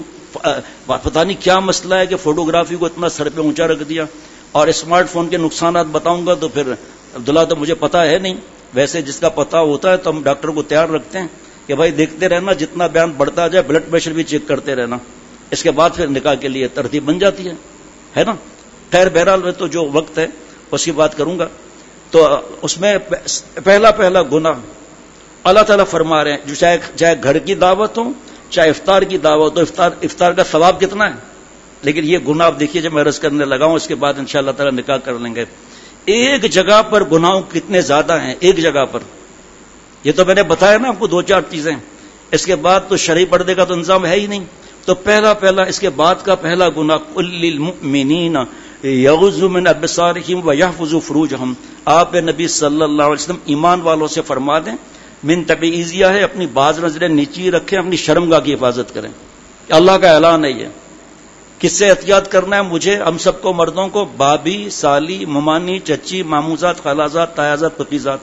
پتہ نہیں کیا مسئلہ ہے کہ فوٹوگرافی کو اتنا سر پہ اونچا رکھ دیا. اور اسمارٹ فون کے نقصانات بتاؤں گا تو پھر عبداللہ تو مجھے پتا ہے نہیں، ویسے جس کا پتا ہوتا ہے تو ہم ڈاکٹر کو تیار رکھتے ہیں کہ بھائی دیکھتے رہنا، جتنا بیان بڑھتا جائے بلڈ پریشر بھی چیک کرتے رہنا. اس کے بعد پھر نکاح کے لیے ترتیب بن جاتی ہے ہے نا. خیر بہرحال میں تو جو وقت ہے اس کی بات کروں گا. تو اس میں پہلا پہلا گناہ اللہ تعالیٰ فرما رہے ہیں، جو چاہے چاہے گھر کی دعوت ہو، چاہے افطار کی دعوت ہو، افطار افطار کا ثواب کتنا ہے. لیکن یہ گناہ آپ دیکھیے جب میں عرض کرنے لگا ہوں، اس کے بعد انشاءاللہ تعالیٰ نکاح کر لیں گے. ایک جگہ پر گناہوں کتنے زیادہ ہیں، ایک جگہ پر. یہ تو میں نے بتایا نا آپ کو دو چار چیزیں. اس کے بعد تو شرعی پردے کا تو انتظام ہے ہی نہیں. تو پہلا پہلا اس کے بعد کا پہلا گناہ قل للمؤمنین یغضوا من ابصارہم ویحفظوا فروجہم. آپ نبی صلی اللہ علیہ وسلم ایمان والوں سے فرما دیں، من تبعیضیہ ہے، اپنی باز نظریں نیچی رکھیں، اپنی شرمگاہ کی حفاظت کریں. اللہ کا اعلان ہے. یہ کس سے احتیاط کرنا ہے؟ مجھے، ہم سب کو، مردوں کو بابی، سالی، ممانی، چچی، ماموزات، خالازات، تایازات، پپیزات.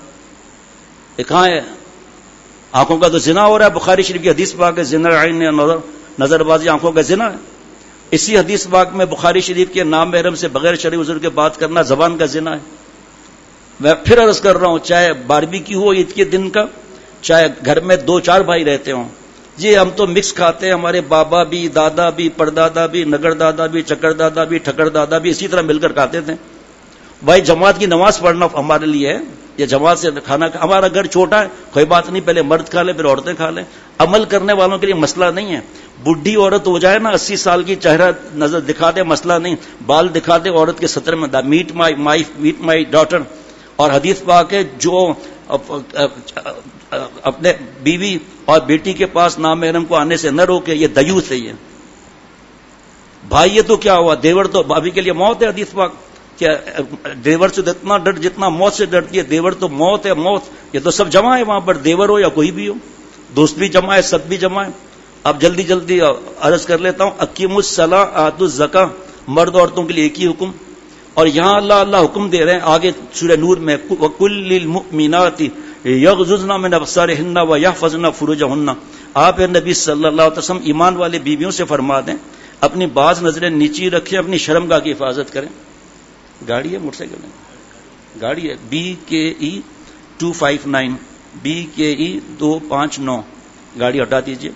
یہ کہاں ہے؟ آنکھوں کا تو زنا ہو رہا ہے. بخاری شریف کی حدیث پاک ہے زنا العین نظر، نظر بازی آنکھوں کا زنا ہے. اسی حدیث پاک میں بخاری شریف کے نام محرم سے بغیر شرعی عذر کے بات کرنا زبان کا زنا ہے. میں پھر عرض کر رہا ہوں، چاہے باربی کی ہو عید کے دن کا، چاہے گھر میں دو چار بھائی رہتے ہوں، جی ہم تو مکس کھاتے ہیں، ہمارے بابا بھی، دادا بھی، پردادا بھی، نگر دادا بھی، چکر دادا بھی، ٹھکر دادا بھی اسی طرح مل کر کھاتے تھے. بھائی جماعت کی نماز پڑھنا ہمارے لیے ہے، یا جماعت سے کھانا، ہمارا گھر چھوٹا ہے، کوئی بات نہیں، پہلے مرد کھا لیں پھر عورتیں کھا لیں. عمل کرنے والوں کے لیے مسئلہ نہیں ہے. بڈھی عورت ہو جائے نا اسی سال کی, چہرہ نظر دکھا دے مسئلہ نہیں, بال دکھا دے عورت کے سطر میں, meet my my meet my daughter. اور حدیث پاک ہے جو اپنے بیوی اور بیٹی کے پاس نامحرم کو آنے سے نہ روکے یہ دیوث ہے. یہ بھائی یہ تو کیا ہوا, دیور تو بھابھی کے لیے موت ہے. حدیث پاک کہ دیور سے اتنا ڈر جتنا موت سے ڈرتی ہے, دیور تو موت ہے موت. یہ تو سب جمع ہے وہاں پر, دیور ہو یا کوئی بھی ہو, دوست بھی جمع ہے, سب بھی جمع ہے. اب جلدی جلدی عرض کر لیتا ہوں. اقیم الصلاۃ آتوا الزکاۃ, مرد عورتوں کے لیے ایک ہی حکم. اور یہاں اللہ اللہ حکم دے رہے ہیں آگے سورہ نور میں, وَقُلْ لِلْمُؤْمِنَاتِ یغضضن من ابصارهن ویحفظن فروجهن. آپ نبی صلی اللہ علیہ وسلم ایمان والے بیویوں سے فرما دیں اپنی بعض نظریں نیچی رکھیں, اپنی شرمگاہ کی حفاظت کریں. گاڑی ہے موٹر سائیکل ہے, گاڑی ہے, B K E two five nine, B K E دو پانچ نو, گاڑی ہٹا دیجیے.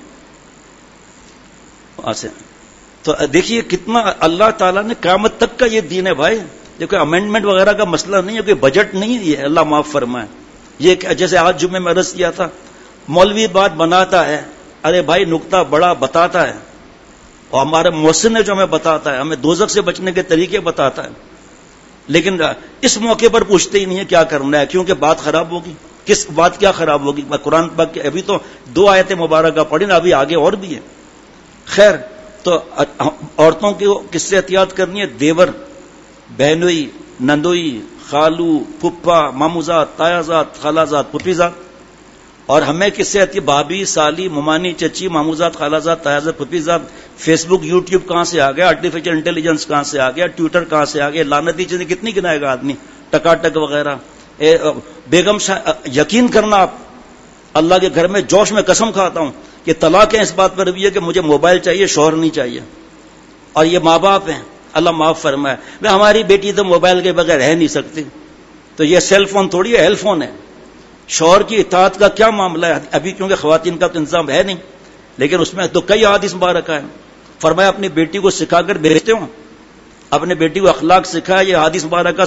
تو دیکھیے کتنا اللہ تعالیٰ نے قیامت تک کا یہ دین ہے بھائی. یہ کوئی امینڈمنٹ وغیرہ کا مسئلہ نہیں ہے, کوئی بجٹ نہیں ہے, یہ اللہ معاف فرمائے. یہ جیسے آج جمعے میں عرض کیا تھا, مولوی بات بناتا ہے, ارے بھائی نقطہ بڑا بتاتا ہے, اور ہمارے محسن نے جو ہمیں بتاتا ہے, ہمیں دوزخ سے بچنے کے طریقے بتاتا ہے, لیکن اس موقع پر پوچھتے ہی نہیں ہے کیا کرنا ہے, کیونکہ بات خراب ہوگی. کس بات کیا خراب ہوگی؟ قرآن پاک کے ابھی تو دو آیتیں مبارکہ پڑھی نا, ابھی آگے اور بھی ہے. خیر, تو عورتوں کی کس سے احتیاط کرنی ہے؟ دیور, بہنوئی, نندوئی, خالو, پھپھا, ماموزاد, تایازاد, خالازاد, پھپھیزاد. اور ہمیں کس سے احتیاط؟ بھابھی, سالی, ممانی, چچی, ماموزاد, خالازاد, تایازاد, پھپھیزاد. فیس بک, یوٹیوب کہاں سے آ گیا, آرٹیفیشل انٹیلیجنس کہاں سے آ گیا, ٹویٹر کہاں سے آ گیا, لعنتی چیزیں کتنی گنائے گا آدمی, ٹکا ٹک وغیرہ. بیگم یقین کرنا, آپ اللہ کے گھر میں جوش میں قسم کھاتا ہوں کہ طلاق ہے اس بات پر بھی ہے کہ مجھے موبائل چاہیے, شوہر نہیں چاہیے. اور یہ ماں باپ ہیں, اللہ معاف فرمائے. میں ہماری بیٹی تو موبائل کے بغیر رہ نہیں سکتی. تو یہ سیل فون تھوڑی ہے, ہیل فون ہے. شوہر کی اطاعت کا کیا معاملہ ہے؟ ابھی کیونکہ خواتین کا تو انتظام ہے نہیں, لیکن اس میں تو کئی حدیث مبارکہ ہیں. فرمایا اپنی بیٹی کو سکھا کر بھیجتے ہوں, اپنے بیٹی کو اخلاق سکھایا, یہ حدیث مبارکہ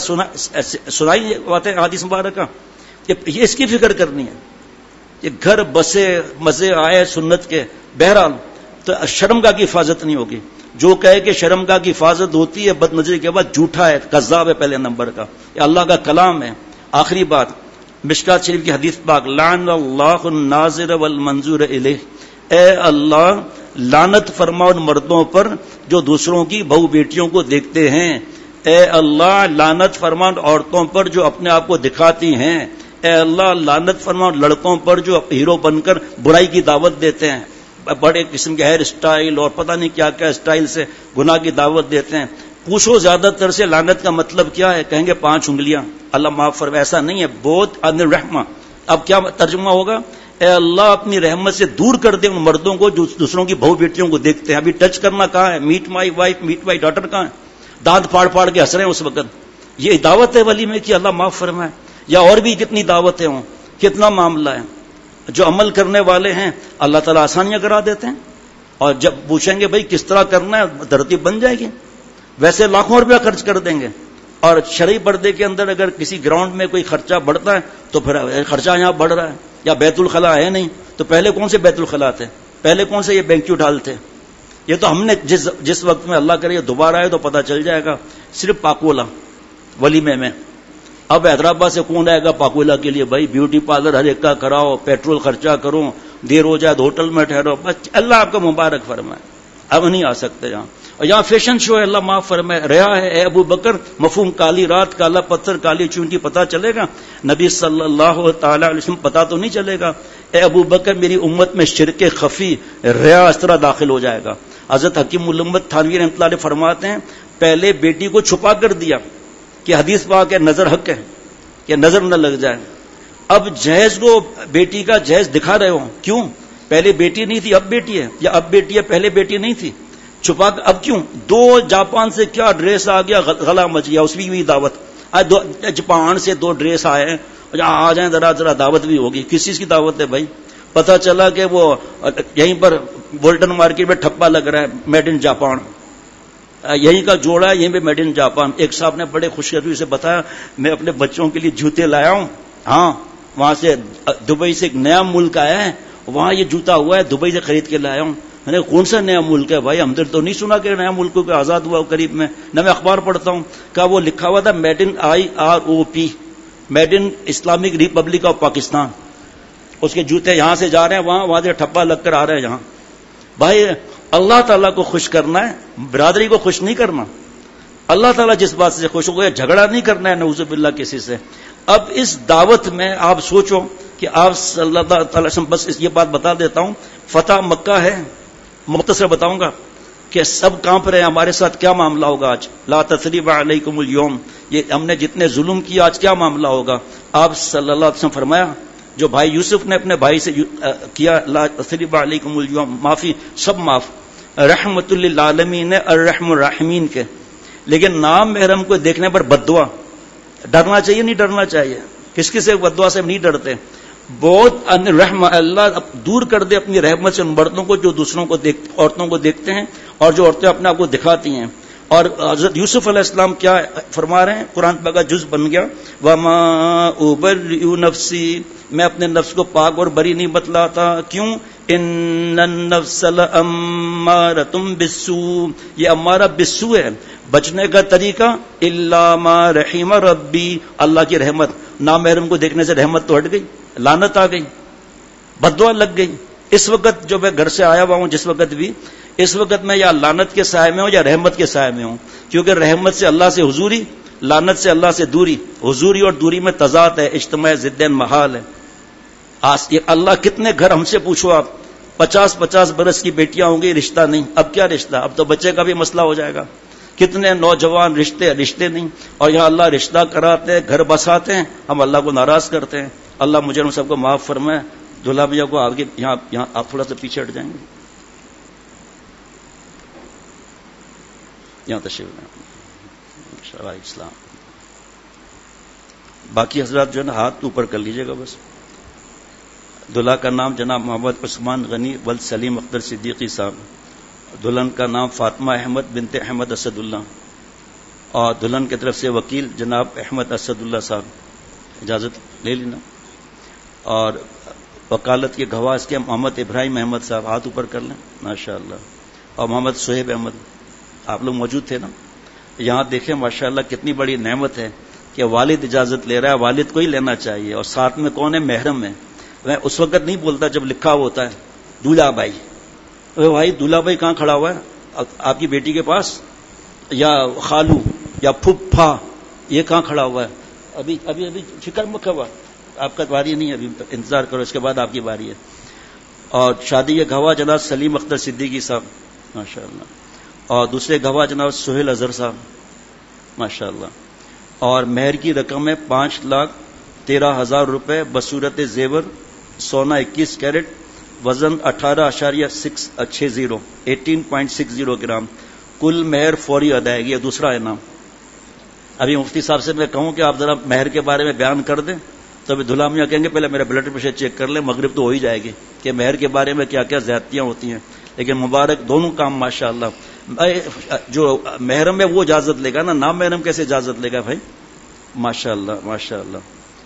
سنائی باتیں حدیث مبارکہ. یہ اس کی فکر کرنی ہے. یہ گھر بسے مزے آئے سنت کے. بہرحال تو شرمگاہ کی حفاظت نہیں ہوگی. جو کہے کہ شرمگاہ کی حفاظت ہوتی ہے بد نظری کے بعد جھوٹا ہے, کذاب ہے پہلے نمبر کا. یہ اللہ کا کلام ہے. آخری بات, مشکات شریف کی حدیث پاک, لعن اللہ الناظر والمنظور الیہ. اے اللہ لعنت فرما ان مردوں پر جو دوسروں کی بہو بیٹیوں کو دیکھتے ہیں. اے اللہ لعنت فرما ان عورتوں پر جو اپنے آپ کو دکھاتی ہیں. اے اللہ لعنت فرما ان لڑکوں پر جو ہیرو بن کر برائی کی دعوت دیتے ہیں, بڑے قسم کے ہیئر اسٹائل اور پتہ نہیں کیا کیا اسٹائل سے گناہ کی دعوت دیتے ہیں. پوچھو زیادہ تر سے لعنت کا مطلب کیا ہے, کہیں گے پانچ انگلیاں, اللہ معاف فرمائے. ایسا نہیں ہے, بہت ان رحمہ. اب کیا ترجمہ ہوگا؟ اے اللہ اپنی رحمت سے دور کر دے ان مردوں کو جو دوسروں کی بہو بیٹیوں کو دیکھتے ہیں. ابھی ٹچ کرنا کہاں ہے؟ Meet my wife, meet my daughter کہاں ہے؟ دانت پھاڑ پھاڑ کے ہنس رہے ہیں اس وقت. یہ دعوت ہے ولیمے کی, اللہ معاف فرمائے. یا اور بھی کتنی دعوتیں ہوں, کتنا معاملہ ہے. جو عمل کرنے والے ہیں اللہ تعالیٰ آسانیاں کرا دیتے ہیں, اور جب پوچھیں گے بھائی کس طرح کرنا ہے, دھرتی بن جائے گی. ویسے لاکھوں روپیہ خرچ کر دیں گے, اور شرعی پردے کے اندر اگر کسی گراؤنڈ میں کوئی خرچہ بڑھتا ہے تو پھر خرچہ یہاں بڑھ رہا ہے. یا بیت الخلا ہے نہیں, تو پہلے کون سے بیت الخلا تھے, پہلے کون سے یہ بینکیوٹ ہال تھے. یہ تو ہم نے جس جس وقت میں اللہ کرے دوبارہ آئے تو پتہ چل جائے گا, صرف پاکولا ولیمے میں. اب حیدرآباد سے کون آئے گا پاکولا کے لیے؟ بھائی بیوٹی پارلر ہر ایک کا کراؤ, پیٹرول خرچہ کرو, دیر ہو جائے تو ہوٹل میں ٹھہرو, بس اللہ آپ کو مبارک فرمائے. اب نہیں آ سکتے یہاں. اور یہاں فیشن شو ہے, اللہ معاف فرمائے. رہا ہے اے ابو بکر مفہوم کالی رات, کالا پتھر, کالی چونٹی, پتہ چلے گا؟ نبی صلی اللہ تعالی علیہ وسلم پتہ تو نہیں چلے گا. اے ابو بکر میری امت میں شرک خفی, ریا اس طرح داخل ہو جائے گا. حضرت حکیم الامت تھانوی رحمۃ اللہ علیہ فرماتے ہیں پہلے بیٹی کو چھپا کر دیا کہ حدیث پاک ہے نظر حق ہے کہ نظر نہ لگ جائے. اب جہیز کو بیٹی کا جہیز دکھا رہے ہو, کیوں؟ پہلے بیٹی نہیں تھی اب بیٹی ہے, یا اب بیٹی ہے پہلے بیٹی نہیں تھی, چھپا اب کیوں؟ دو جاپان سے کیا ڈریس آ گیا, غلا مچ گیا, اس بھی دعوت. جاپان سے دو ڈریس آئے ہیں, آ جائیں ذرا ذرا دعوت بھی ہوگی. کس چیز کی دعوت ہے بھائی؟ پتہ چلا کہ وہ یہیں پر بولٹن مارکیٹ میں ٹھپا لگ رہا ہے میڈ ان جاپان, یہیں کا جوڑا ہے, یہیں پہ میڈ ان جاپان. ایک صاحب نے بڑے خوشخبری سے بتایا میں اپنے بچوں کے لیے جوتے لایا ہوں, ہاں وہاں سے دبئی سے ایک نیا ملک آیا ہے, وہاں یہ جوتا ہوا ہے, دبئی سے خرید کے لایا ہوں. میں نے کون سا نیا ملک ہے بھائی؟ ہم تو نہیں سنا کہ نیا ملک کو آزاد ہوا قریب میں، نہ میں اخبار پڑھتا ہوں. کہا وہ لکھا ہوا تھا made in I R O P, made in Islamic republic of Pakistan. اس کے جوتے یہاں سے جا رہے ہیں وہاں، وہاں سے ٹھپا لگ کر آ رہے ہیں یہاں. بھائی اللہ تعالیٰ کو خوش کرنا ہے، برادری کو خوش نہیں کرنا. اللہ تعالیٰ جس بات سے خوش ہو گیا، جھگڑا نہیں کرنا ہے نعوذ باللہ کسی سے. اب اس دعوت میں آپ سوچو کہ آپ صلی اللہ تعالی وسلم، بس یہ بات بتا دیتا ہوں، فتح مکہ ہے، مختصر بتاؤں گا کہ سب کانپ رہے ہیں ہمارے ساتھ کیا معاملہ ہوگا آج. لا تثریب علیکم اليوم، یہ ہم نے جتنے ظلم کیا آج کیا معاملہ ہوگا. آپ صلی اللہ علیہ وسلم فرمایا جو بھائی یوسف نے اپنے بھائی سے کیا، لا تثریب علیکم اليوم، معافی سب معاف. رحمت للعالمین الرحم الرحمین کے، لیکن نام محرم کو دیکھنے پر بددعا. ڈرنا چاہیے نہیں ڈرنا چاہیے؟ کس کس سے بددعا سے نہیں ڈرتے؟ بہت رحم اللہ دور کر دے اپنی رحمت سے ان مردوں کو جو دوسروں کو دیکھ عورتوں کو دیکھتے ہیں اور جو عورتیں اپنے آپ کو دکھاتی ہیں. اور حضرت یوسف علیہ السلام کیا فرما رہے ہیں؟ قرآن پاک کا جز بن گیا، وما ابرئ نفسی، میں اپنے نفس کو پاک اور بری نہیں بتلاتا. کیوں؟ ان النفس لامارۃ بالسوء، یہ امارہ بالسوء ہے. بچنے کا طریقہ الا ما رحم ربی، اللہ کی رحمت. نامحرم کو دیکھنے سے رحمت تو ہٹ گئی، لعنت آ گئی، بددعا لگ گئی. اس وقت جو میں گھر سے آیا ہوا ہوں، جس وقت بھی، اس وقت میں یا لعنت کے سائے میں ہوں یا رحمت کے سائے میں ہوں. کیونکہ رحمت سے اللہ سے حضوری، لعنت سے اللہ سے دوری. حضوری اور دوری میں تضاد ہے، اجتماع ضدین محال ہے. اللہ کتنے گھر ہم سے پوچھو آپ، پچاس پچاس برس کی بیٹیاں ہوں گی، رشتہ نہیں. اب کیا رشتہ؟ اب تو بچے کا بھی مسئلہ ہو جائے گا. کتنے نوجوان رشتے رشتے نہیں، اور یہاں اللہ رشتہ کراتے ہیں، گھر بساتے ہیں، ہم اللہ کو ناراض کرتے ہیں. اللہ مجھے ہم سب کو معاف فرمائے. دلہا بھیا کو آگے یہاں یہاں آپ تھوڑا سا پیچھے ہٹ جائیں گے، یہاں تشریف لائیں. اسلام باقی حضرات جو ہے نا ہاتھ اوپر کر لیجیے گا بس. دلہا کا نام جناب محمد عثمان غنی ولد سلیم اختر صدیقی صاحب. دلہن کا نام فاطمہ احمد بنت احمد اسد اللہ، اور دلہن کی طرف سے وکیل جناب احمد اسد اللہ صاحب. اجازت لے لینا. اور وکالت کے گواہ اس کے محمد ابراہیم احمد صاحب، ہاتھ اوپر کر لیں ماشاء اللہ. اور محمد صہیب احمد، آپ لوگ موجود تھے نا. یہاں دیکھیں ماشاء اللہ کتنی بڑی نعمت ہے کہ والد اجازت لے رہا ہے. والد کو ہی لینا چاہیے. اور ساتھ میں کون ہے؟ محرم ہے. میں اس وقت نہیں بولتا جب لکھا ہوتا ہے دولہا بھائی. بھائی دولہا بھائی کہاں کھڑا ہوا ہے؟ آپ کی بیٹی کے پاس، یا خالو یا پھپھا، یہ کہاں کھڑا ہوا ہے؟ ابھی ابھی ابھی فکر مت ہوا، آپ کا باری نہیں ہے، ابھی انتظار کرو، اس کے بعد آپ کی باری ہے. اور شادی کے گواہ جناب سلیم اختر صدیقی صاحب ماشاء اللہ. اور دوسرے گواہ جناب سہیل اظہر صاحب ماشاء اللہ. اور مہر کی رقم ہے پانچ لاکھ تیرہ ہزار روپے بصورت زیور، سونا اکیس کیرٹ، وزن اٹھارہ اشاریہ سکس چھ zero eighteen point six zero گرام. کل مہر فوری ادائیگی ہے. دوسرا انعام ابھی مفتی صاحب سے میں کہوں کہ آپ ذرا مہر کے بارے میں بیان کر دیں تو ابھی دلہا میاں کہیں گے پہلے میرا بلڈ پریشر چیک کر لیں، مغرب تو ہو ہی جائے گی کہ مہر کے بارے میں کیا کیا زیادتیاں ہوتی ہیں. لیکن مبارک دونوں کام ماشاء اللہ. جو محرم ہے وہ اجازت لے گا نا، نام محرم کیسے اجازت لے گا بھائی؟ ماشاء اللہ ماشاء اللہ.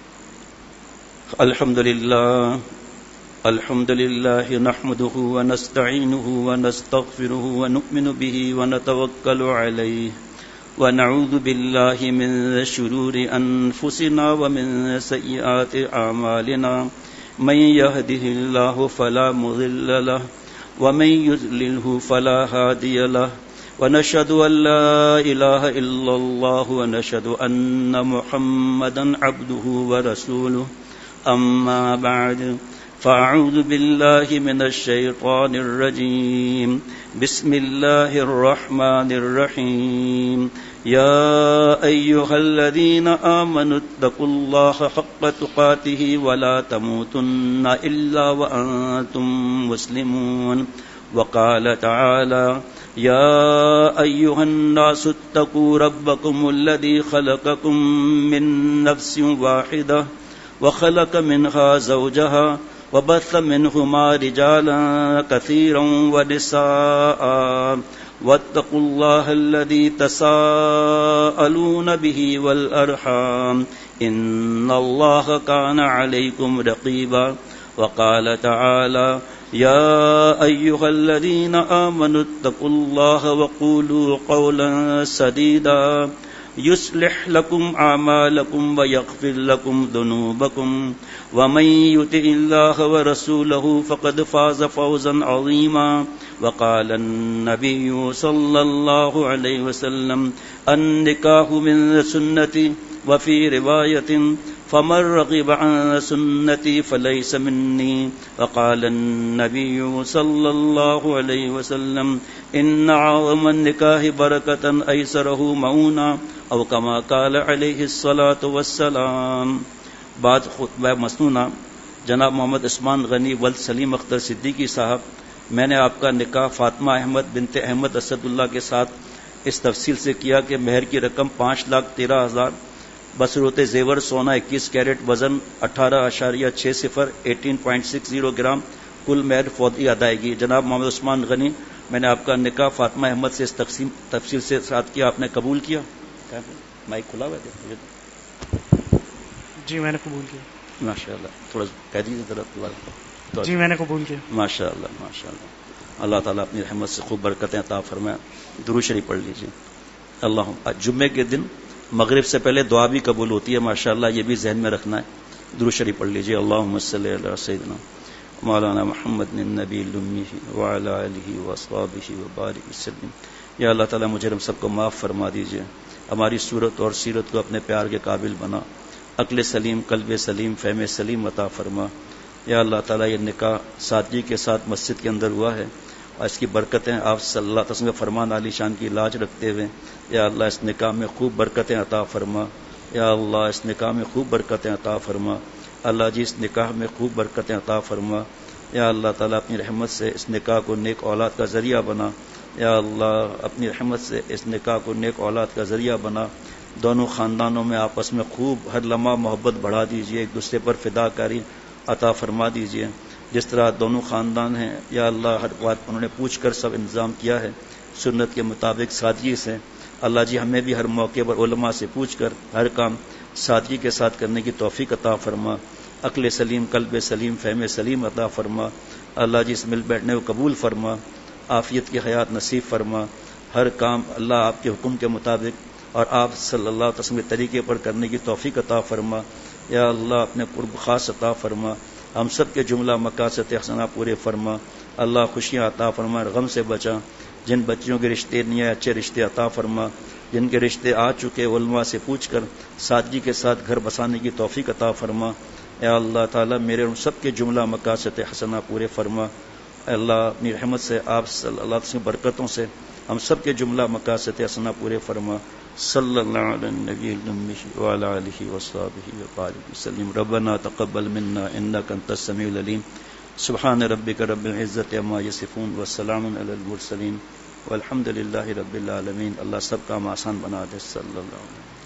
الحمد للہ الحمد للہ نحمده ونستعینه ونستغفره ونؤمن به ونتوکل علیہ ونعوذ باللہ من شرور انفسنا ومن سیئات اعمالنا من يهده الله فلا مضل له ومن يضلله فلا هادي له ونشهد ان لا اله الا الله ونشهد ان محمدا عبده ورسوله. اما بعد فاعوذ باللہ من الشیطان الرجیم. بسم اللہ الرحمن الرحیم. یا ایہا الذین آمنوا اتقوا اللہ حق تقاته ولا تموتن الا وانتم مسلمون. وقال تعالی یا ایہا الناس اتقوا ربکم الذی خلقکم من نفس واحدہ وخلق منها زوجها وبث منهما رجالا كثيرا ونساء واتقوا الله الذي تساءلون به والأرحام إن الله كان عليكم رقيبا. وقال تعالى يا أيها الذين آمنوا اتقوا الله وقولوا قولا سديدا يصلح لكم أعمالكم ويغفر لكم ذنوبكم ومن يطع الله ورسوله فقد فاز فوزا عظيما. وقال النبي صلى الله عليه وسلم النكاح من سنتي وفي رواية فمن رغب عن سنتي فليس مني. وقال النبي صلى الله عليه وسلم إن أعظم النكاح بركة أيسره مؤونة أو كما قال عليه الصلاة والسلام. بعد خطبہ مسنونہ جناب محمد عثمان غنی ولد سلیم اختر صدیقی صاحب، میں نے آپ کا نکاح فاطمہ احمد بنت احمد اسد اللہ کے ساتھ اس تفصیل سے کیا کہ مہر کی رقم پانچ لاکھ تیرہ ہزار بصورت زیور سونا اکیس کیرٹ وزن اٹھارہ اشاریہ چھ صفر ایٹین پوائنٹ سکس زیرو گرام کل مہر فوری ادائیگی. جناب محمد عثمان غنی، میں نے آپ کا نکاح فاطمہ احمد سے اس تقسیم تفصیل سے ساتھ کیا، آپ نے قبول کیا؟ مائک کھلا ہوا ہے؟ جی میں نے قبول کیا. ماشاء اللہ، تھوڑا کہہ دیجیے ذرا. جی میں نے قبول کیا. ماشاء اللہ ماشاء اللہ. اللہ تعالیٰ اپنی رحمت سے خوب برکتیں عطا فرمائے. درود شریف پڑھ لیجیے. اللہ جمعے کے دن مغرب سے پہلے دعا بھی قبول ہوتی ہے ماشاء اللہ، یہ بھی ذہن میں رکھنا ہے. درود شریف پڑھ لیجیے. اللہم صلی علی سیدنا مولانا محمد النبی الامی وعلی آلہ واصحابہ وبارک وسلم. یا اللہ تعالیٰ مجھے ہم سب کو معاف فرما دیجیے، ہماری صورت اور سیرت کو اپنے پیار کے قابل بنا، عقل سلیم، قلب سلیم، فہم سلیم عطا فرما. یا اللہ تعالیٰ یہ نکاح سادگی کے ساتھ مسجد کے اندر ہوا ہے اور اس کی برکتیں آپ صلی اللہ علیہ وسلم کے فرمان عالی شان کی لاج رکھتے ہوئے یا اللہ اس نکاح میں خوب برکتیں عطا فرما. یا اللہ اس نکاح میں خوب برکتیں عطا فرما. اللہ جی اس نکاح میں خوب برکتیں عطا فرما. یا اللہ تعالیٰ اپنی رحمت سے اس نکاح کو نیک اولاد کا ذریعہ بنا. یا اللہ اپنی رحمت سے اس نکاح کو نیک اولاد کا ذریعہ بنا. دونوں خاندانوں میں آپس میں خوب ہر لمحہ محبت بڑھا دیجیے، ایک دوسرے پر فدا کاری عطا فرما دیجیے. جس طرح دونوں خاندان ہیں یا اللہ ہر بات انہوں نے پوچھ کر سب انتظام کیا ہے سنت کے مطابق سادگی سے. اللہ جی ہمیں بھی ہر موقع پر علماء سے پوچھ کر ہر کام سادگی کے ساتھ کرنے کی توفیق عطا فرما. عقل سلیم، قلب سلیم، فہم سلیم عطا فرما. اللہ جی اس مل بیٹھنے کو قبول فرما، عافیت کی حیات نصیب فرما. ہر کام اللہ آپ کے حکم کے مطابق اور آپ صلی اللہ علیہ وسلم کے طریقے پر کرنے کی توفیق عطا فرما. یا اللہ اپنے قرب خاص عطا فرما. ہم سب کے جملہ مقاصد حسنہ پورے فرما. اللہ خوشیاں عطا فرما، غم سے بچا. جن بچیوں کے رشتے نہیں آئے اچھے رشتے عطا فرما. جن کے رشتے آ چکے علماء سے پوچھ کر سادگی کے ساتھ گھر بسانے کی توفیق عطا فرما. یا اللہ تعالیٰ میرے ان سب کے جملہ مقاصد حسنہ پورے فرما. اللہ اپنی رحمت سے آپ صلی اللہ علیہ وسلم برکتوں سے ہم سب کے جملہ مقاصد حسنہ پورے فرما. صلی اللہ علی النبی الامی وعلی آلہ وصحبہ وبارک وسلم. ربنا تقبل منا انک انت السمیع العلیم. سبحان ربک رب العزت عما یصفون وسلام علی المرسلین والحمد للہ رب العالمین. اللہ سب کا آسان بنا دے. صلی اللہ علیہ وسلم.